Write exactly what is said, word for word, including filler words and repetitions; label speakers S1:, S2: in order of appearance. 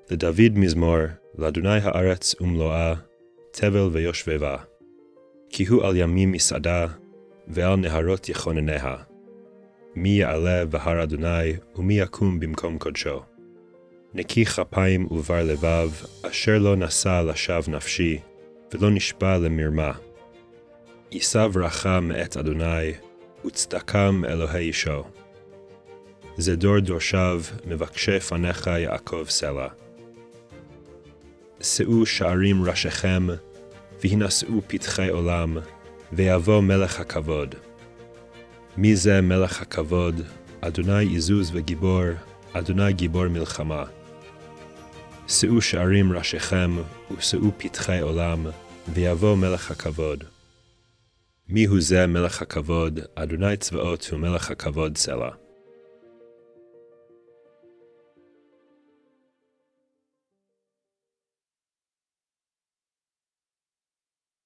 S1: לדוד מזמור, לאדוני הארץ ומלואה, תבל ויושבבה. כי הוא על ימים מסעדה, ועל נהרות יכונניה. מי יעלה בהר אדוני, ומי יקום במקום קודשו. נקי כפיים ובר לבב, אשר לא נשא לשווא נפשי, ולא נשבע למרמה. יישא ברכה מאת אדוני, וצדקה מאלוהי אישו. זה דור דורשיו, מבקשי פניך יעקב סלע. שאו שערים ראשיכם, והינשאו פתחי עולם, ויבוא מלך הכבוד. מי זה מלך הכבוד? אדוני עזוז וגיבור, אדוני גיבור מלחמה. שאו שערים ראשיכם, ושאו פתחי עולם, ויבוא מלך הכבוד. מי הוא זה מלך הכבוד? אדוני צבאות הוא מלך הכבוד סלע.